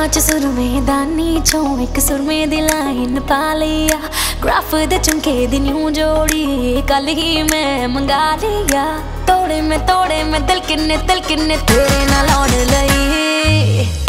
पांच सुर में दानी चो एक सुर में दिलाइन पा लिया। ग्राफ दे चुमके दी न्यू जोड़ी कल ही मैं मंगा लिया। तोड़े में दिल किन्ने तेरे नाल लौट लई।